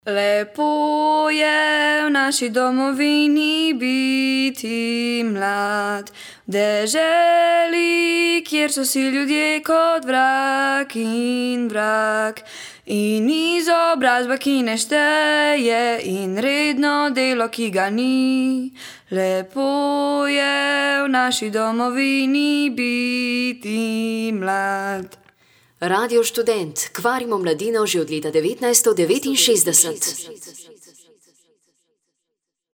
Lepo je v naši domovini biti mlad, v deželi, kjer so si ljudje kot vrag in vrag. In izobrazba, ki ne šteje, in redno delo, ki ga ni. Lepo je v naši domovini biti mlad. Radio Študent, kvarimo mladino že od leta 1969.